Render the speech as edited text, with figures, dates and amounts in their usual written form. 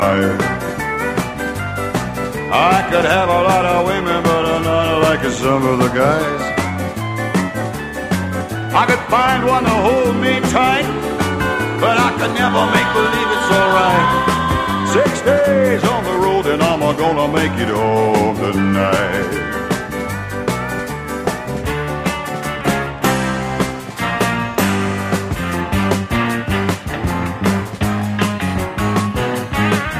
I could have a lot of women, but I'm not like some of the guys. I could find one to hold me tight, but I could never make believe it's alright. 6 days on the road and I'm gonna make it home tonight.